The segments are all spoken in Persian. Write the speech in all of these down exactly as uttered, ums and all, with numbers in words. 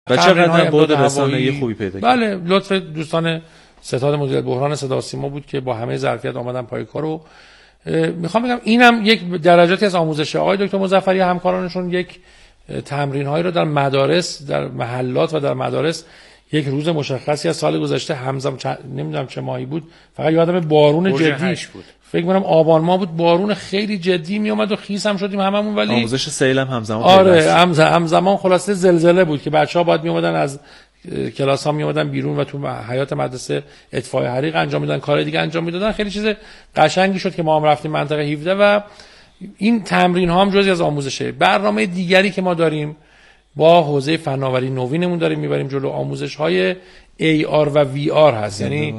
و چقدر بود رسانه‌ای خوبی پیدا کرد. بله، لطف دوستان ستاد مدیریت بحران صدا و سیما بود که با همه ظرفیت آمدن پای کارو. میخوام بگم اینم یک درجاتی از آموزش آقای دکتر مظفری همکارانشون، یک تمرین‌هایی رو در مدارس، در محلات و در مدارس یک روز مشخصی از سال گذشته همزمان چ... نمیدونم چه ماهی بود، فقط یادم بارون جدی بود. فکر کنم آبان ماه بود، بارون خیلی جدی می اومد و خیس هم شدیم هممون، ولی آموزش سیل هم همزمان. آره همزمان خلاصه زلزله بود که بچه‌ها باید می اومدن از کلاس ها می اومدن بیرون و تو حیات مدرسه اطفاء حریق انجام میدادن، کار دیگه انجام میدادن. خیلی چیز قشنگی شد که ما هم رفتیم منطقه هفده و این تمرین ها هم جزئی از آموزشه. برنامه دیگری که ما داریم با حوزه فناوری نوینمون داریم میبریم جلو، آموزش های ای آر و وی آر هست، یعنی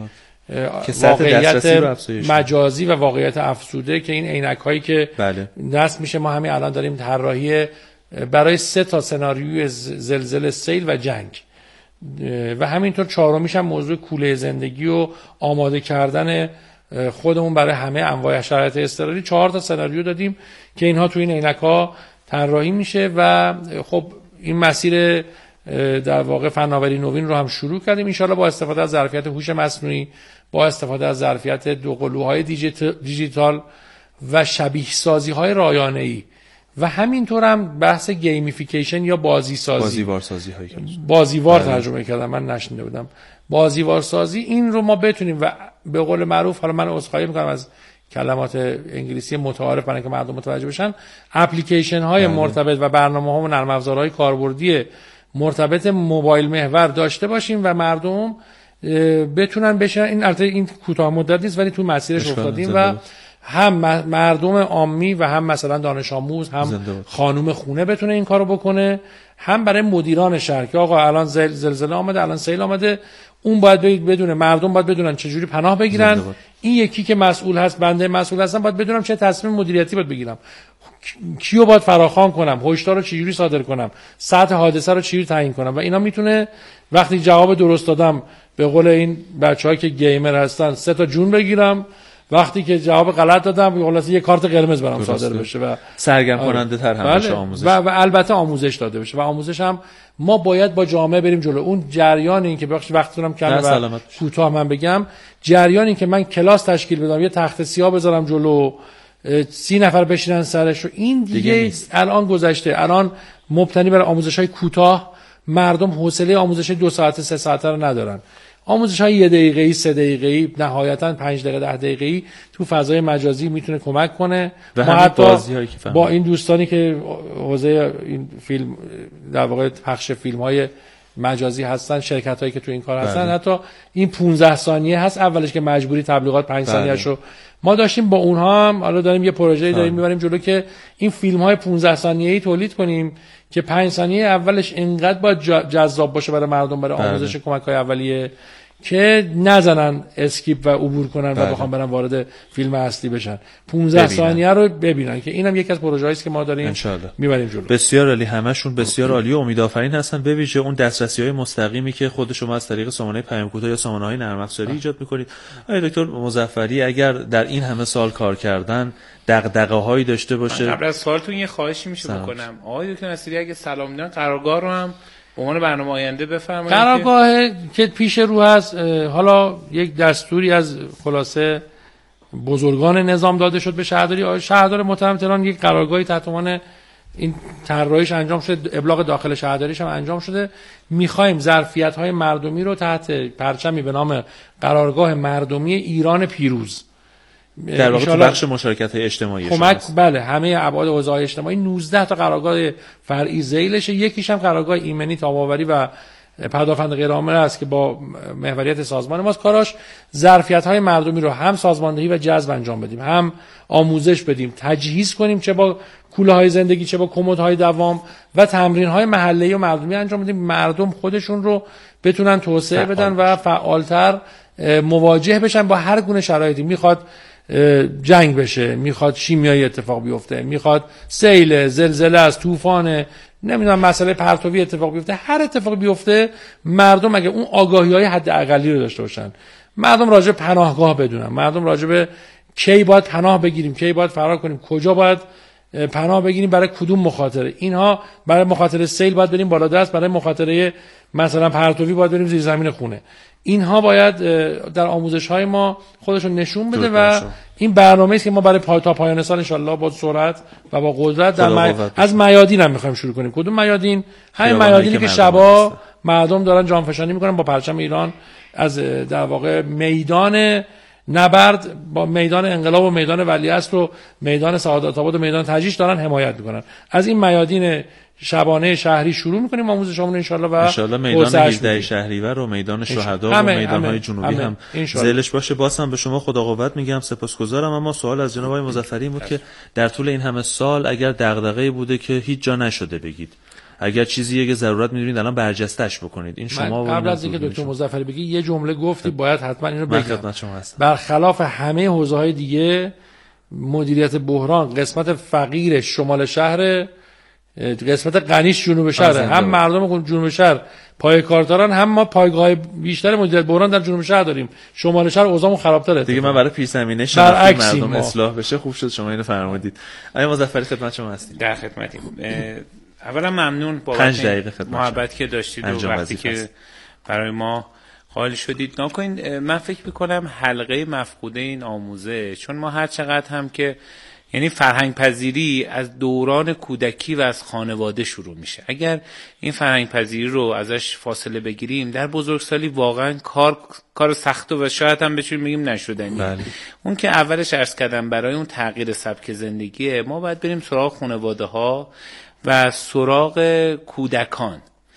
واقعیت مجازی و واقعیت افزوده که این عینک هایی که بله. نصب میشه. ما همین الان داریم طراحی برای سه تا سناریوی زلزله، سیل و جنگ و همینطور چهارمیش هم موضوع کوله زندگی و آماده کردن خودمون برای همه انواع شرایط اضطراری. چهار تا سناریو دادیم که اینها تو این عینک ها طراحی میشه و خب این مسیر در واقع فناوری نوین رو هم شروع کردیم ان شاءالله با استفاده از ظرفیت هوش مصنوعی، با استفاده از ظرفیت دوقلوهای دیجیتال و شبیه سازی های رایانه‌ای و همینطور هم بحث گیمیفیکیشن یا بازی سازی، بازیوار سازی هایی بازیوار ترجمه کردم، من نشنیده بودم، بازیوار سازی. این رو ما بتونیم و به قول معروف، حالا من عذرخواهی میکنم از کلمات انگلیسی متعارف برای که مردم متوجه بشن، اپلیکیشن های بله. مرتبط و برنامه ها و نرم افزارهای کاربردی مرتبط موبایل محور داشته باشیم و مردم بتونن بشن. این البته این کوتاه مدت نیست ولی تو مسیرش افتادیم و هم مردم عامی و هم مثلا دانش آموز، هم خانم خونه بتونه این کارو بکنه، هم برای مدیران شهر که آقا الان زلزله آمده، الان سیل آمده، اون باید بدونه، مردم باید بدونن چه جوری پناه بگیرن. این یکی که مسئول هست، بنده مسئول هستم، باید بدونم چه تصمیم مدیریتی باید بگیرم، کیو باید فراخوان کنم، هشدار رو چجوری صادر کنم، سطح حادثه رو چجوری تعیین کنم و اینا میتونه وقتی جواب درست دادم به قول این بچه‌ها که گیمر هستن سه تا جون بگیرم، وقتی که جواب غلط دادم خلاص یه کارت قرمز برام صادر بشه و سرگرم کننده تر هم بشه آموزش و, و البته آموزش داده بشه و آموزش هم ما باید با جامعه بریم جلو. اون جریان این که بخش وقتتونم کمه و کوتاه من بگم، جریان این که من کلاس تشکیل بدم، یه تخت سیاه بذارم جلو، سی نفر بشینن سرش، و این دیگه, دیگه الان گذشته. الان مبتنی بر آموزش‌های کوتاه، مردم حوصله آموزش دو ساعته سه ساعته رو ندارن. آموزش‌های یک دقیقه‌ای، سه دقیقه‌ای، نهایتاً پنج دقیقه ده دقیقه‌ای تو فضای مجازی میتونه کمک کنه. و ما حتی با این دوستانی که حوزه این فیلم در واقع پخش فیلم‌های مجازی هستن، شرکتایی که تو این کار هستن، بله. حتی این پانزده ثانیه هست اولش که مجبوری تبلیغات پنج بله. ثانیه‌شو ما داشتیم با اونها هم. حالا داریم یه پروژه‌ای داریم میبریم جلو که این فیلم‌های پانزده ثانیه‌ای تولید کنیم که پنج ثانیه اولش اینقدر باید جذاب باشه برای مردم، برای بله. آموزش کمک‌های اولیه، که نزنن اسکیپ و عبور کنن بله. و بخوام برن وارد فیلم اصلی بشن. پانزده ثانیه رو ببینن که اینم یکی از پروژه‌ای است که ما داریم میبریم جلو. بسیار عالی، همشون بسیار عالی و امیدآفرین هستن. به ویژه اون دسترسی‌های مستقیمی که خود شما از طریق سامانه پیام کوتاه یا سامانه‌های نرم افزاری ایجاد می‌کنید. آقای دکتر مظفری، اگر در این همه سال کار کردن دغدغه‌هایی داشته باشه، قبل از سوالتون یه خواهشی میشه سلام. بکنم آقای دکتر نصیری اگه سلام میدن قرارگاه رو هم به عنوان برنامه آینده بفرمایید. قرارگاه که پیش رو هست، حالا یک دستوری از خلاصه بزرگان نظام داده شد به شهرداری. شهردار محترم تهران یک قرارگاهی تحت عنوان این طراحیش انجام شده، ابلاغ داخل شهرداریش هم انجام شده. می‌خوایم ظرفیت‌های مردمی رو تحت پرچمی به نام قرارگاه مردمی ایران پیروز، در واقع تو بخش مشارکت‌های اجتماعی کمک بله همه ابعاد حوزه‌های اجتماعی، نوزده تا قرارگاه فرعی ذیلشه، یکیش هم قرارگاه ایمنی، تاب‌آوری و پدافند غیرعامل است که با محوریت سازمان ماست. کاراش ظرفیت‌های مردمی رو هم سازماندهی و جذب انجام بدیم، هم آموزش بدیم، تجهیز کنیم، چه با کوله‌های زندگی چه با کمدهای دوام، و تمرین‌های محله‌ای و مردمی انجام بدیم. مردم خودشون رو بتونن توسعه بدن و فعالتر مواجه بشن با هر گونه شرایطی. میخواد جنگ بشه، میخواد شیمیایی اتفاق بیفته، میخواد سیل، زلزله از طوفان، نمیدونم مسئله پرتوی اتفاق بیفته، هر اتفاق بیفته مردم اگه اون آگاهی‌های حد اقلی رو داشته باشن، مردم راجع به پناهگاه بدونن، مردم راجع به کی باید پناه بگیریم، کی باید فرار کنیم، کجا باید پناه بگیریم برای کدوم مخاطره. اینها برای مخاطره سیل باید بریم بالا دست، برای مخاطره مثلا پرتوی باید بریم زیر زمین خونه. اینها باید در آموزش‌های ما خودشون نشون بده و این برنامه‌ای است که ما برای پای تا پایان سال ان شاءالله با سرعت و با قدرت در می... از میادین هم می‌خوایم شروع کنیم. کدوم میادین؟ همین میادینی که شبا مردم دارن جانفشانی می‌کنن با پرچم ایران از در واقع میدان نبرد با میدان انقلاب و میدان ولیعصر و میدان سعادت آباد و میدان تجریش دارن حمایت میکنن. از این میادین شبانه شهری شروع میکنیم آموزشمون ان شاءالله و ان شاءالله میدان هجده شهریور و میدان شهدا و میدان‌های جنوبی هم ذیلش باشه. بازم به شما خدا قوت میگم، سپاسگزارم. اما سوال از جناب آقای مظفری بود که در طول این همه سال اگر دغدغه‌ای بوده که هیچ جا نشده بگید، اگر چیزیه که ضرورت می‌دونید الان برجسته‌اش بکنید، این شما قبل از اینکه دکتر مظفری بگی یه جمله گفتی باید حتما اینو بگم. خدمت شما هستم. برخلاف همه حوزه‌های دیگه مدیریت بحران قسمت فقیر شمال شهر، قسمت غنیش جنوب شهر، هم مردم جنوب شهر پای کار دارن، هم ما پایگاه بیشتر مدیریت بحران در جنوب شهر داریم. شمال شهر اوضاعمون خراب‌تره دیگه. من برای پیش‌زمینه شهر مردم اصلاح بشه خوب شد شما اینو فرمودید. آقای مظفری خدمت شما هستیم. در خدمتیم. اولا ممنون بابت محبت که داشتید و وقتی که برای ما قائل شدید. نکنید من فکر میکنم حلقه مفقوده این آموزه، چون ما هر چقدر هم که یعنی فرهنگ پذیری از دوران کودکی و از خانواده شروع میشه. اگر این فرهنگ پذیری رو ازش فاصله بگیریم در بزرگسالی واقعا کار کار سخت و شاید هم بتونیم بگیم نشدنی. بله. اون که اولش عرض کردم برای اون تغییر سبک زندگیه، ما باید بریم سراغ خانواده ها و سراغ کودکان.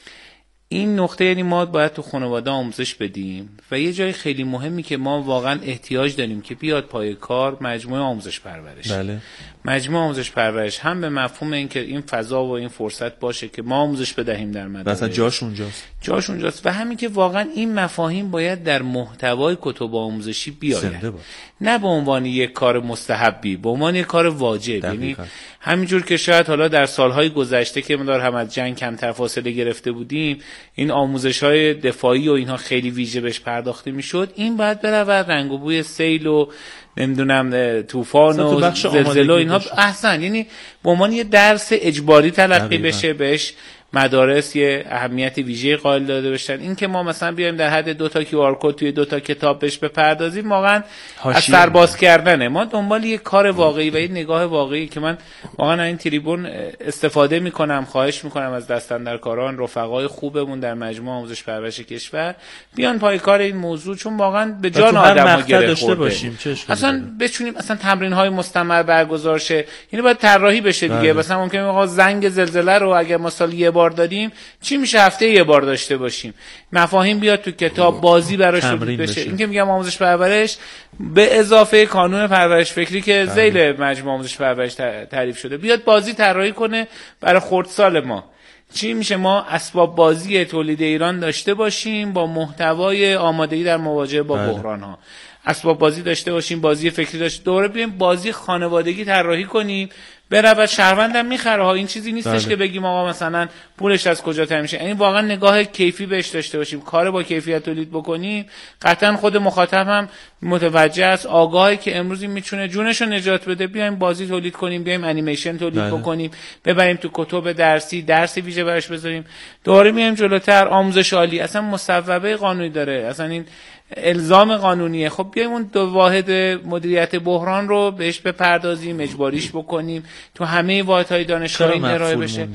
این نقطه یعنی ما باید تو خانواده آموزش بدیم و یه جای خیلی مهمی که ما واقعا احتیاج داریم که بیاد پای کار مجموعه آموزش پرورش. بله. مجموعه آموزش پرورش هم به مفهوم این که این فضا و این فرصت باشه که ما آموزش بدهیم در مدارس. مثلا جاش اونجاست. جاش اونجاست و همین که واقعا این مفاهیم باید در محتوای کتب آموزشی بیاید. نه به عنوان یک کار مستحبی، به عنوان یک کار واجب. یعنی همینجور که شاید حالا در سالهای گذشته که مدار هم از جنگ کمتر فاصله گرفته بودیم، این آموزش‌های دفاعی و اینها خیلی ویژه بهش پرداخته میشد، این باید برود رنگ و بوی سیل و نمیدونم طوفان و زلزله و اینها احسن، یعنی به عنوان یه درس اجباری تلقی بشه، بهش مدارس یه اهمیت ویژه قائل داده باشن. این که ما مثلا بیایم در حد دو تا کیو آر کد توی دو تا کتاب بهش بپردازیم واقعا از سرباز کردنه. ما دنبال یه کار واقعی و یه نگاه واقعی که من واقعا این تریبون استفاده میکنم، خواهش میکنم از دستاندرکاران رفقای خوبمون در مجموعه آموزش پرورش کشور بیان پای کار این موضوع، چون واقعا به جان آدم‌ها گره خورده. اصلا بتونیم اصلا تمرین‌های مستمر برگزار شه، یعنی باید طراحی بشه دیگه. مثلا ممکنه آقا زنگ زلزله رو اگه ما سال یه بار دادیم چی میشه هفته یه بار داشته باشیم. مفاهیم بیاد تو کتاب، بازی براش تولید بشه. این که میگم آموزش پرورش به اضافه کانون پرورش فکری که ذیل مجموعه آموزش پرورش تعریف شده بیاد بازی طراحی کنه برای خردسال ما. چی میشه ما اسباب بازی تولید ایران داشته باشیم با محتوای آمادگی در مواجهه با بحران ها، اسباب بازی داشته باشیم، بازی فکری داشته، دوره بیایم بازی خانوادگی طراحی کنیم. برای شهروندم میخره ها، این چیزی نیستش بله. که بگیم آقا مثلا پولش از کجا تامین میشه. یعنی واقعا نگاه کیفی بهش داشته باشیم، کار با کیفیت تولید بکنیم. قطعا خود مخاطب هم متوجه است، آگاهی که امروز میتونه جونش رو نجات بده. بیایم بازی تولید کنیم، بیایم انیمیشن تولید بله. بکنیم، ببریم تو کتب درسی، درس ویژه براش بذاریم. دوباره میایم جلوتر، آموزش عالی اصلا مصوبه قانونی داره، اصلا این الزام قانونیه. خب بیایم اون دو واحد مدیریت بحران رو بهش بپردازیم، اجباریش بکنیم، تو همه واحدهای دانشگاه این ارائه بشه.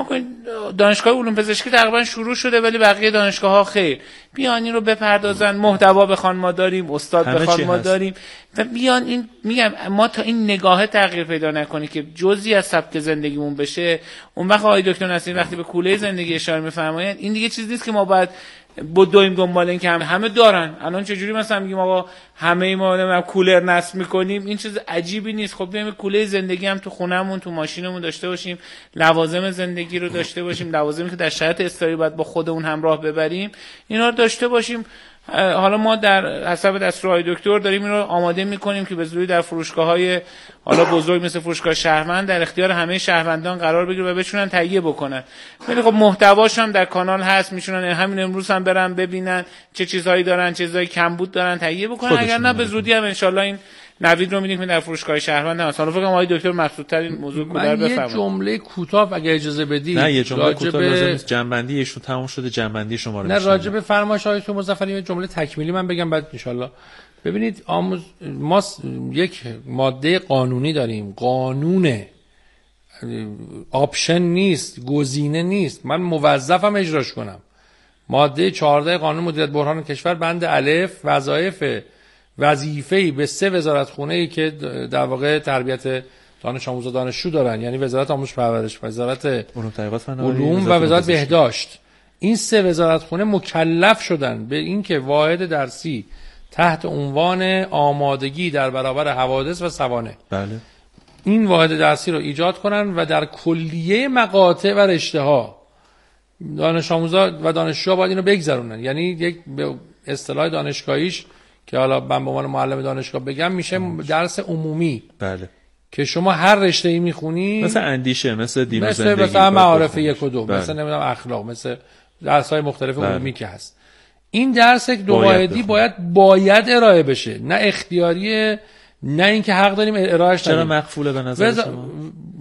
دانشگاه علوم پزشکی تقریبا شروع شده ولی بقیه دانشگاه‌ها خیر. بیان این رو بپردازن، محتوا بخوان ما داریم، استاد بخوان ما داریم و بیان این میگم ما تا این نگاه تغییر پیدا نکنه که جزئی از سبک زندگیمون بشه، اون وقت آقای دکتر نصیر وقتی به کوله زندگی اشاره می‌فرمایند این دیگه چیز نیست که ما باید بدویم دنبال این که همه, همه دارن. الان چجوری مثلا میگیم آقا همه ما کولر نصب میکنیم، این چیز عجیبی نیست. خب بیایم کوله زندگی هم تو خونمون تو ماشینمون داشته باشیم، لوازم زندگی رو داشته باشیم، لوازمی که در شرایط اضطراری باید با خودمون همراه ببریم اینا رو داشته باشیم. حالا ما در حسب دستورهای دکتر داریم این رو آماده میکنیم که به زودی در فروشگاه‌های حالا بزرگ مثل فروشگاه شهروند در اختیار همه شهروندان قرار بگیره و بتونن تهیه بکنن. ولی خب محتواش هم در کانال هست، میتونن همین امروز هم برن ببینن چه چیزهایی دارن، چه چیزای کمبود دارن تهیه بکنن. اگر نه به زودی هم ان شاءالله این نوید رو می‌دیم که در فروشگاه شهروند هست. حالا فکر کنم آقای دکتر مقصودتر این موضوع رو در بفرمایید. من یه جمله کوتاه اگه اجازه بدید. نه یه جمله کوتاه لازم نیست، جنبندی ایشون تموم شده، جنبندی شما رو نه راجع به فرمایش های تو مظفری یه جمله تکمیلی من بگم بعد ان شاءالله. ببینید آموز ما یک ماده قانونی داریم، قانون آپشن نیست، گزینه نیست، من موظفم اجراش کنم. ماده چهارده قانون مدیریت بحران کشور بند الف وظایف وظیفه‌ای به سه وزارتخونه‌ای که در واقع تربیت دانش آموز و دانشجو دارن، یعنی وزارت آموزش و پرورش، وزارت علوم و وزارت بهداشت. این سه وزارتخونه مکلف شدن به اینکه واحد درسی تحت عنوان آمادگی در برابر حوادث و سوانح بله این واحد درسی رو ایجاد کنن و در کلیه مقاطع و رشته‌ها دانش آموزا و دانشجوها باید اینو بگذرونن. یعنی یک به اصطلاح دانشگاهیش که حالا من به عنوان معلم دانشگاه بگم میشه درس عمومی. بله که شما هر رشته‌ای میخونی، مثل اندیشه، مثل دین و مثل زندگی، مثلا معارف یک و دو، بله. مثلا نمیدونم اخلاق، مثل درس‌های مختلف بله. عمومی که هست. این درس دو واحدی باید باید ارائه بشه، نه اختیاریه، نه اینکه حق داریم ارائهش چرا مقفوله به نظر وز... شما؟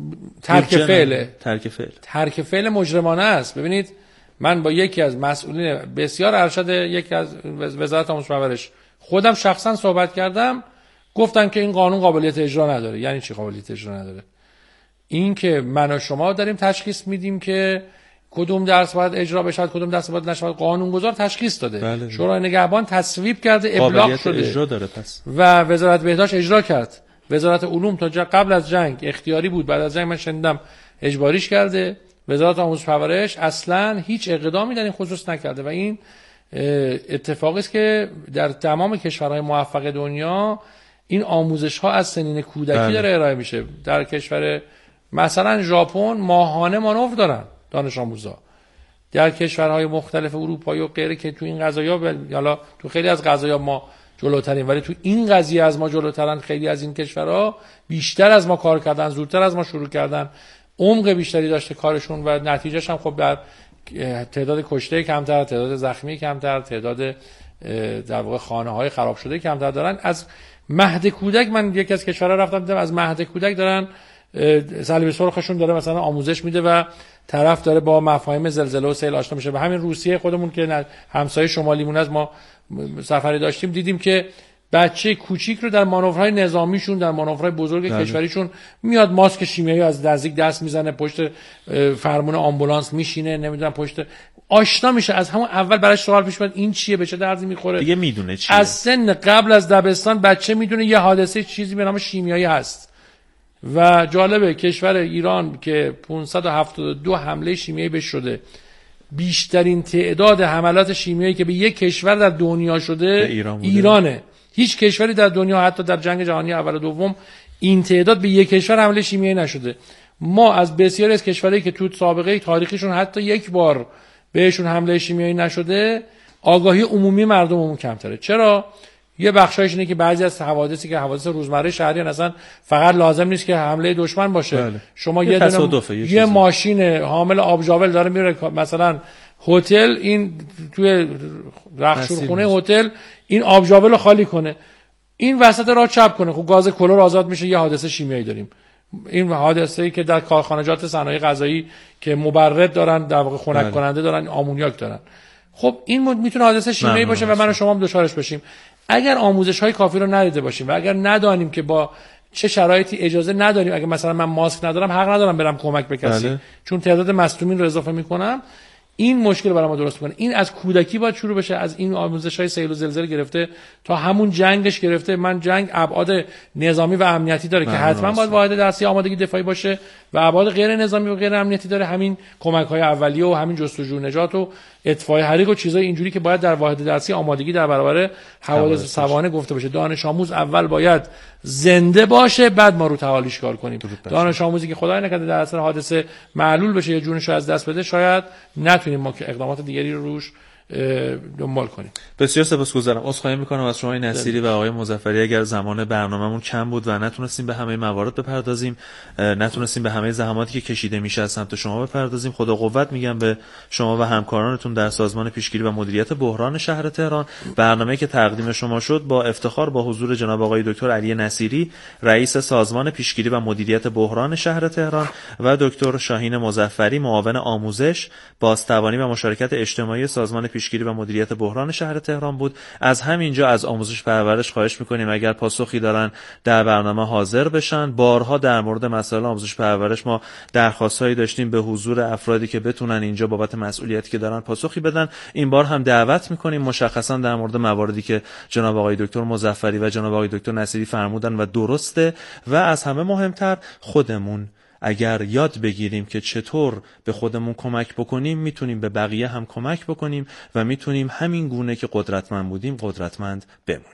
ترک فعله. ترک فعل. ترک فعل مجرمانه است. ببینید من با یکی از مسئولین بسیار ارشد یکی از وزارت آموزش و پرورش خودم شخصا صحبت کردم، گفتن که این قانون قابلیت اجرا نداره. یعنی چی قابلیت اجرا نداره؟ این که من و شما داریم تشخیص میدیم که کدوم درس باید اجرا بشه، کدوم درس باید نشه، قانونگذار تشخیص داده. بله. شورای نگهبان تصویب کرده، ابلاغ شده اجرا داره پس. و وزارت بهداشت اجرا کرد. وزارت علوم تا قبل از جنگ اختیاری بود، بعد از جنگ من شنیدم اجباریش کرده. وزارت آموزش و پرورش اصلا هیچ اقدامی در این خصوص نکرده و این اتفاقی است که در تمام کشورهای موفق دنیا این آموزش ها از سنین کودکی بله. داره ارائه میشه. در کشور مثلا ژاپن ماهانه مانور دارن دانش آموزا. در کشورهای مختلف اروپایی و غیره که تو این قضایا حالا تو خیلی از قضایا ما جلوتریم، ولی تو این قضیه از ما جلوترن. خیلی از این کشورها بیشتر از ما کار کردن، زودتر از ما شروع کردن، عمق بیشتری داشته کارشون و نتیجهش هم خب در تعداد کشته کمتر، تعداد زخمی کمتر، تعداد در واقع خانه‌های خراب شده کمتر دارن. از مهد کودک من یکی از کشورها رفتم دیدم از مهد کودک دارن صلیب سرخشون داره مثلا آموزش میده و طرف داره با مفاهیم زلزله و سیل آشنا میشه. و همین روسیه خودمون که همسایه شمالیمون از ما سفری داشتیم دیدیم که بچه کوچیک رو در مانورهای نظامیشون، در مانورهای بزرگ بله. کشوریشون میاد ماسک شیمیایی از نزدیک دست میزنه، پشت فرمون آمبولانس میشینه، نمیدونم پشت آشنا میشه. از همون اول براش سوال پیش میاد این چیه، به چه دردی میخوره، دیگه میدونه چیه. از سن قبل از دبستان بچه میدونه یه حادثه چیزی به نام شیمیایی هست. و جالبه کشور ایران که پانصد و هفتاد و دو حمله شیمیایی بهش شده، بیشترین تعداد حملات شیمیایی که به یک کشور در دنیا شده ایران ایرانه. هیچ کشوری در دنیا حتی در جنگ جهانی اول و دوم این تعداد به یک کشور حمله شیمیایی نشده. ما از بسیاری از کشورهایی که تو سابقه تاریخیشون حتی یک بار بهشون حمله شیمیایی نشده، آگاهی عمومی مردممون کمتره. چرا؟ یه بخشایش اینه که بعضی از حوادثی که حوادث روزمره شهریان اصلا فقط لازم نیست که حمله دشمن باشه. بله. شما یه دونه یه, یه ماشین حامل آبجاول داره میره مثلا هتل، این توی رخشورخونه هتل این آبجاول رو خالی کنه، این وسط راه چپ کنه، خب گاز کلور آزاد میشه، یه حادثه شیمیایی داریم. این حادثه‌ای که در کارخانجات صنایع غذایی که مبرد دارن، در واقع خنک بله. کننده دارن، آمونیاک دارن، خب این میتونه حادثه شیمیایی باشه و من و شما هم دچارش بشیم اگر آموزش‌های کافی رو ندیده باشیم و اگر ندانیم که با چه شرایطی اجازه نداریم. اگر مثلا من ماسک ندارم حق ندارم برم کمک به کسی بله. چون تعداد مصدومین رو اضافه میکنم، این مشکل برای ما درست میکنه. این از کودکی باید شروع بشه، از این آموزش‌های سیل و زلزله گرفته تا همون جنگش گرفته. من جنگ ابعاد نظامی و امنیتی داره که حتما باید واحد درسی آمادگی دفاعی باشه و ابعاد غیر نظامی و غیر امنیتی داره، همین کمک‌های اولیه و همین جستجو نجات و اطفاء حریق و چیزای اینجوری که باید در واحد درسی آمادگی در برابر حوادث سوانح گفته بشه. دانش آموز اول باید زنده باشه، بعد ما رو تعالیش کار کنیم. دانش آموزی که خدای نکرده در اثر حادثه معلول بشه یا جونش رو از دست بده، شاید نتونیم ما که اقدامات دیگری رو روش دنبال کنیم. بسیار سپاسگزارم. عذرخواهی میکنم از شما نصیری و آقای مظفری اگر زمان برنامه‌مون کم بود و نتونستیم به همه موارد بپردازیم، نتونستیم به همه زحماتی که کشیده میشه از سمت شما بپردازیم. خدا قوت میگم به شما و همکارانتون در سازمان پیشگیری و مدیریت بحران شهر تهران. برنامه‌ای که تقدیم شما شد با افتخار با حضور جناب آقای دکتر علی نصیری، رئیس سازمان پیشگیری و مدیریت بحران شهر تهران، و دکتر شاهین مظفری، معاون آموزش، بازتوانی و مشارکت اجتماعی سازمان پیشگیری و مدیریت بحران شهر تهران بود. از همینجا از آموزش پرورش خواهش می‌کنیم اگر پاسخی دارن در برنامه حاضر بشن. بارها در مورد مسائل آموزش پرورش ما درخواست‌هایی داشتیم به حضور افرادی که بتونن اینجا بابت مسئولیتی که دارن پاسخی بدن. این بار هم دعوت می‌کنیم مشخصا در مورد مواردی که جناب آقای دکتر مظفری و جناب آقای دکتر نصیری فرمودن و درسته، و از همه مهمتر خودمون اگر یاد بگیریم که چطور به خودمون کمک بکنیم، میتونیم به بقیه هم کمک بکنیم و میتونیم همین گونه که قدرتمند بودیم قدرتمند بمونیم.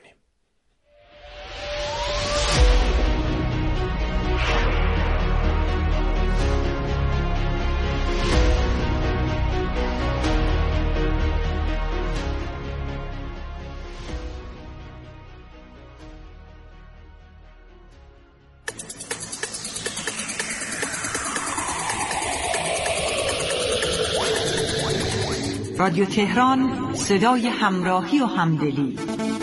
رادیو تهران، صدای همراهی و همدلی.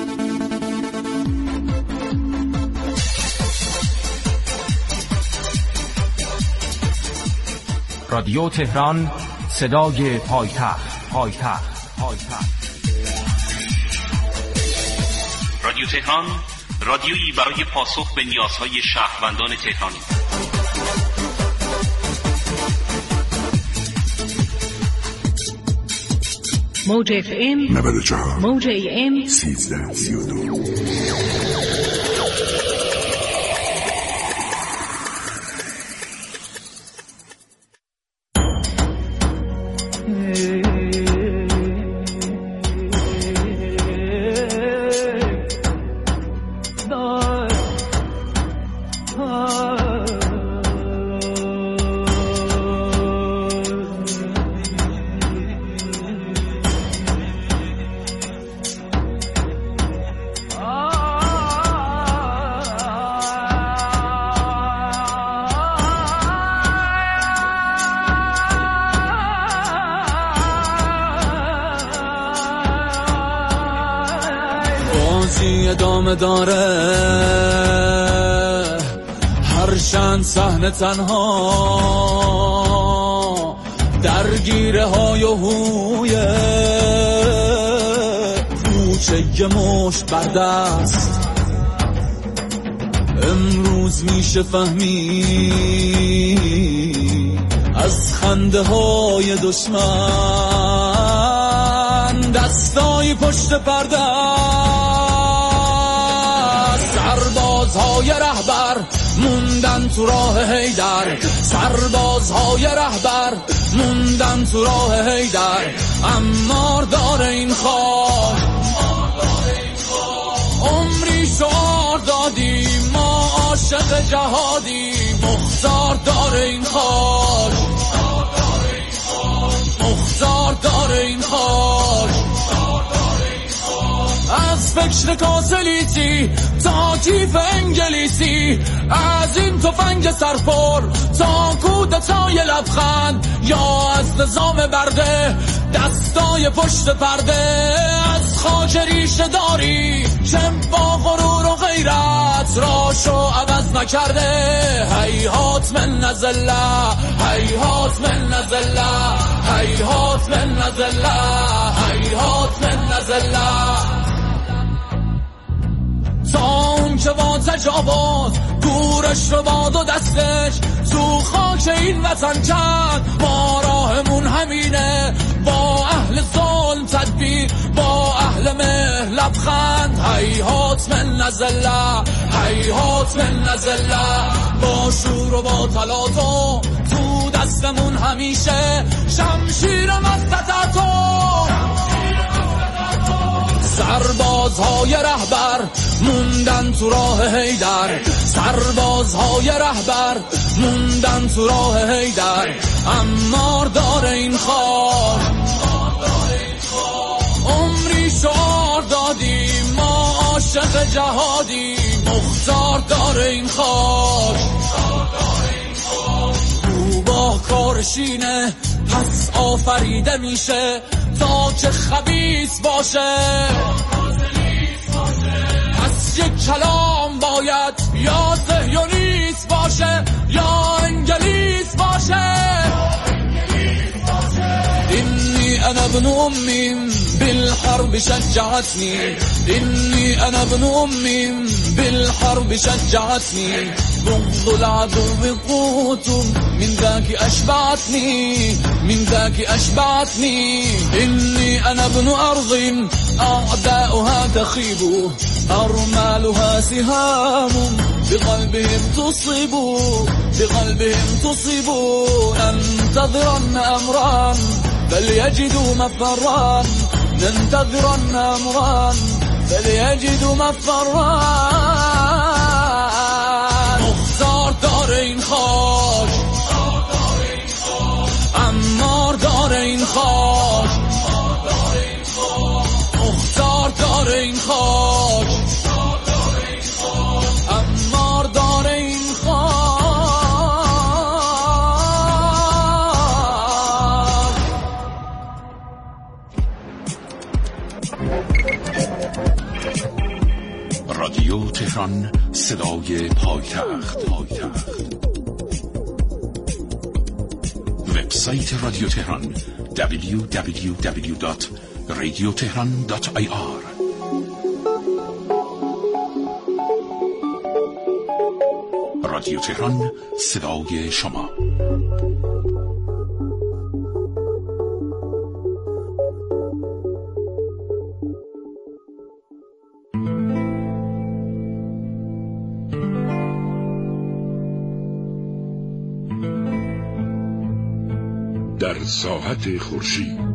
رادیو تهران، صدای پایتخت پایتخت پایتخت. رادیو تهران، رادیویی برای پاسخ به نیازهای شهروندان تهرانی. موج اف ام نود و چهار، موج ای ام سیزده سی و دو. ادامه داره، هر چند صحنه تنها درگیره های و هوی کوچه مشت بر دست. امروز میشه فهمی از خنده های دشمن دستای پشت پرده، سربازهای رهبر موندن تو راه حیدر، سربازهای رهبر موندن تو راه حیدر. امار داره این خاک، عمری شعار دادیم ما عاشق جهادی. مختار داره این خاک، مختار داره این خاک. از فکر کاسلیتی تا کیف انگلیسی، از این تفنگ سرپر تا کودتای لبخند، یا از نظام برده دستای پشت پرده. از خاک ریشه داری که با غرور و غیرت راشو عوض نکرده. هیهات من نزله، هیهات من نزله، هیهات من نزله، هیهات من نزله. تا اون که با تجاوز دورش رو باد و دستش تو خاک این وطن کرد، ما راهمون همینه، با اهل ظلم تدبیر، با اهل مهر لبخند. هیهات من نزله، هیهات من نزله. با شور و با تلاطم تو دستمون همیشه شمشیر مستطعتم. سربازهای رهبر موندن تو راه حیدر، سربازهای رهبر موندن تو راه حیدر. امار داره این خاک، عاشق جهادی مختار داره این خاک او با کارشینه پس آفریده میشه تا که خبیث باشه پس یک کلام باید یا صهیونیست باشه یا انگلیس باشه إني أنا ابن أم بالحرب شجعتني إني أنا ابن أم بالحرب شجعتني بغض العدو قوت من ذاك أشبعتني من ذاك أشبعتني إني أنا ابن أرض أعداؤها تخيب أرمالها سهام بقلبهم تصيب بقلبهم تصيب ننتظرن أمرا فليجدوا مفرا ننتظرن أمرا فليجدوا مفرا مختار دار این خاک عمار دار این خاک مختار دار این خاک عمار دار این خاک رادیو تهران صدای پایتخت پایتخت وبسایت رادیو تهران دبلیو دبلیو دبلیو دات رادیو تهران دات آی آر رادیو تهران صدای شما. در ساحت خورشید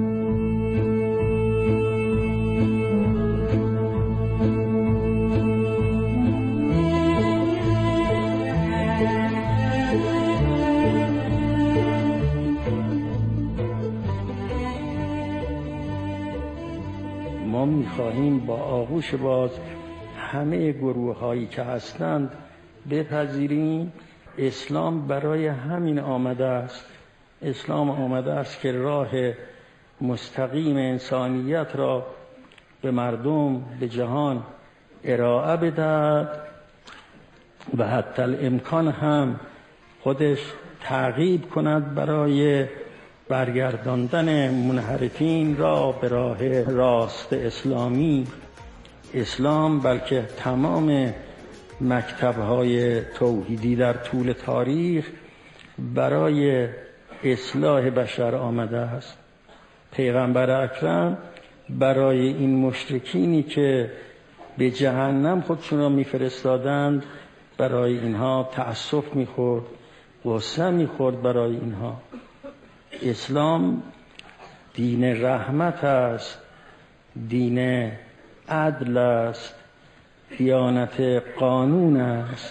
ما می‌خواهیم با آغوش باز همه گروه‌هایی که هستند بپذیریم اسلام برای همین آمده است. اسلام آمده است که راه مستقیم انسانیت را به مردم، به جهان ارائه بدهد و حتی الامکان هم خودش تعقیب کند برای برگرداندن منحرفین را به راه راست اسلامی. اسلام بلکه تمام مکتب‌های توحیدی در طول تاریخ برای اصلاح بشر آمده است. پیغمبر اکرم برای این مشرکینی که به جهنم خودشون را میفرستادند برای اینها تأسف میخورد، غصه میخورد برای اینها. اسلام دین رحمت است، دین عدل است، دیانت قانون است.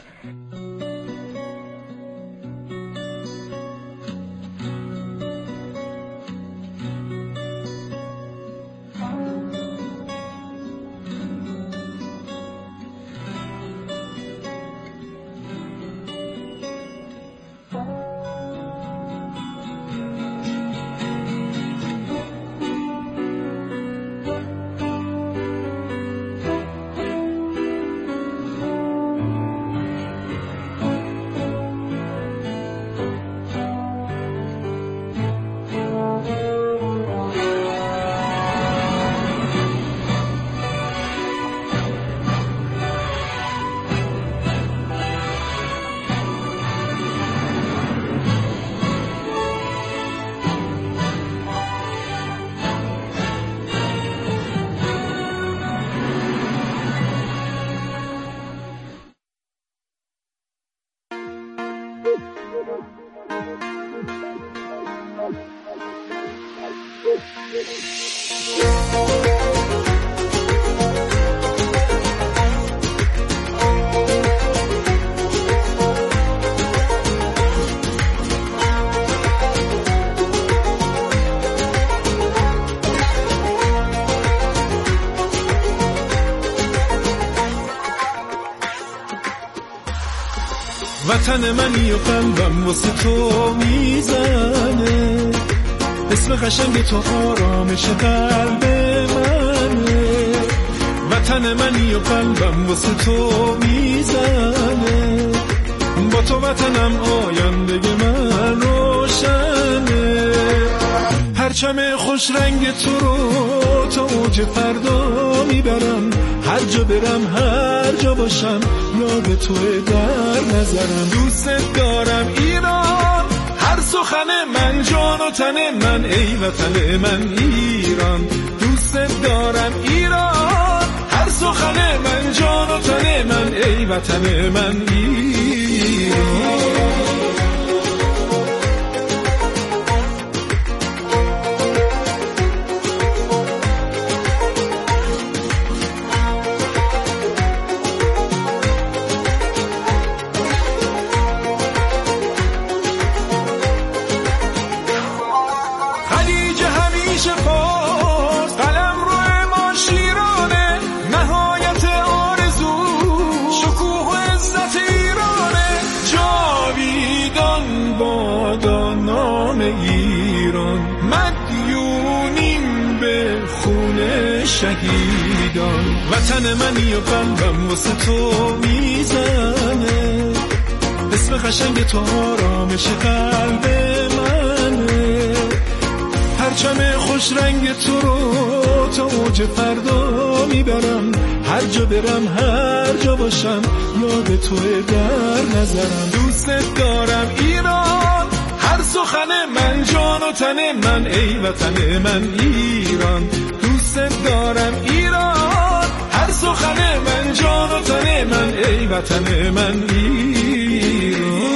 وطن منی و قلبم واسه تو میزنه، اسم قشنگ تو آرامش قلب منه. وطن منی و قلبم واسه تو میزنه، با تو وطنم آینده من روشنه. پرچم خوش رنگ تو رو تا اوج فردا میبرم، هر جا برم هر جا باشم یاد توی در نظرم. دوست دارم ایران، هر سخن من جان و تن من، ای وطن من ایران. دوست دارم ایران، هر سخن من جان و تن من، ای وطن من ایران. شهیدان وطن منی و قلبم واسه تو میزنه، اسم قشنگ تو آرامش قلب منه. پرچم خوش رنگ تو رو تا اوج فردا میبرم، هر جا برم هر جا باشم یاد توی در نظرم. دوست دارم ایران، هر سخن من جان و تن من، ای وطن من ایران. دوست دارم ایران، هر سخن من جان و تن من، ای وطن من ایران.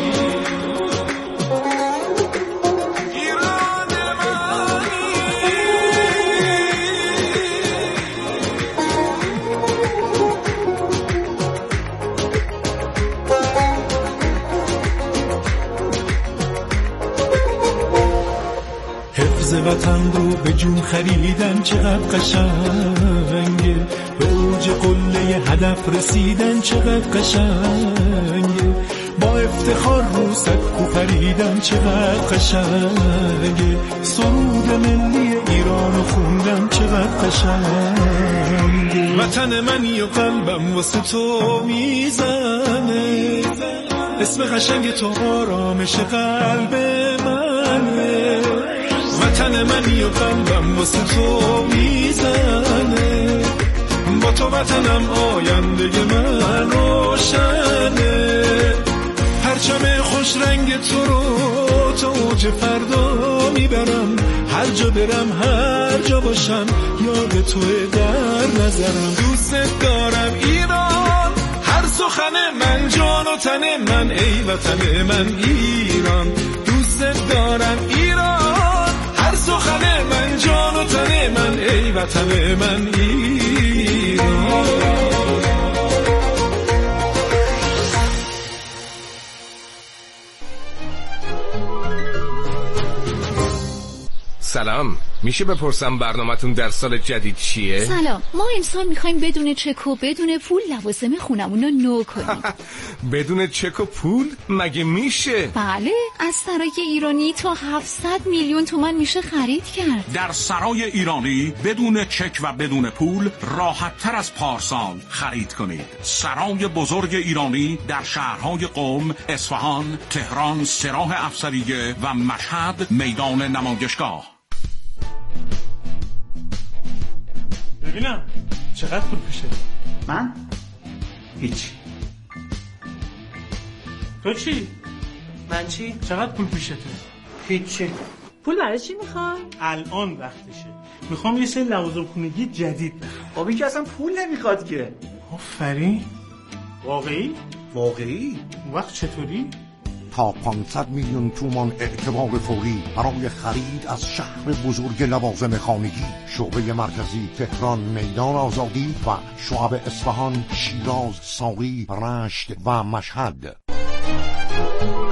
وطن رو به جون خریدن چقدر قشنگه، به اوج قله هدف رسیدن چقدر قشنگه، با افتخار رو سقف خریدن چقدر قشنگه، سرود ملی ایران رو خوندن چقدر قشنگه. وطن منی و قلبم واسه تو میزنه، اسم قشنگ تو آرامش قلب منه. وطن منی و قلبم واسه تو میزنه، با تو وطنم آینده من روشنه. پرچم خوش رنگ تو رو تا اوج فردا میبرم، هر جا برم هر جا باشم یاد توی در نظرم. دوست دارم ایران، هر سخن من جان و تن من، ای وطن من ایران. دوست دارم ایران، هر سخن من جان و تن من، ای وطن من ایران. سلام، میشه بپرسم برنامه‌تون در سال جدید چیه؟ سلام، ما امسال میخوایم بدون چک و بدون پول لوازم خونمون رو نو کنیم. بدون چک و پول؟ مگه میشه؟ بله، از سرای ایرانی تا هفتصد میلیون تومان میشه خرید کرد. در سرای ایرانی بدون چک و بدون پول راحت تر از پارسال خرید کنید. سرای بزرگ ایرانی در شهرهای قم، اصفهان، تهران، سراح افسریه و مشهد میدان نمایشگاه. ببینم چقدر پول پیشه؟ من؟ هیچ. تو چی؟ من چی؟ چقدر پول پیشته؟ هیچی. پول برای چی میخوای؟ الان وقتشه، میخوام یه سری لوازم خونگی جدید بخرم. بابی که اصلا پول نمیخواد که. آفرین. واقعی؟ واقعی؟ اون وقت چطوری؟ تا پانصد میلیون تومان اعتبار فوری برای خرید از شهر بزرگ لوازم خانگی. شعبه مرکزی تهران، میدان آزادی و شعب اصفهان، شیراز، ساقی، رشت و مشهد.